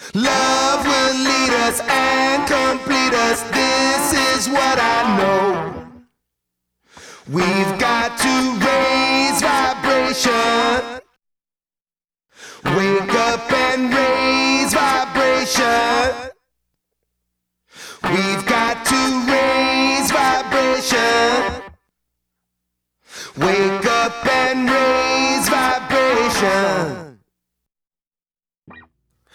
Love will lead us and complete us. This is what I know. We've got to raise vibration. Wake up and raise vibration. We've got to raise vibration. Wake